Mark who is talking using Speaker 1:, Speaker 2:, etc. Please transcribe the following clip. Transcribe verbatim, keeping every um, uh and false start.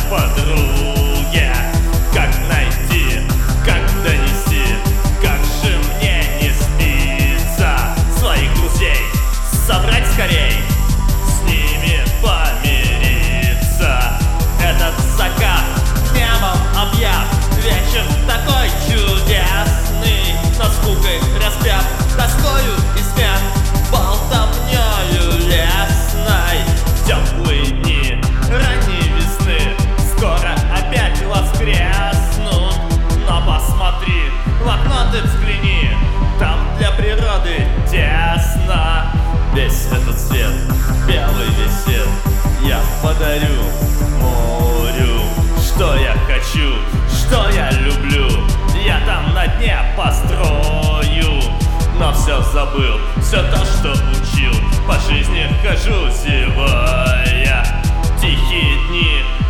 Speaker 1: подруге. Как найти, как донести, как же мне не спится своих друзей собрать скорей, с ними помириться. Этот закат мемом объят, вечер такой чудесный, но скукой распят, тоскою и смех, болтовнёю лесной. Теплые дни ранней весны скоро опять воскреснут. Но посмотри, в окно ты взгляни, там для природы тесно. Весь этот свет, белый висит, я подарю морю. Что я хочу, что я люблю, я там на дне построю. Но все забыл, все то, что учил, по жизни хожу зевая. Тихие дни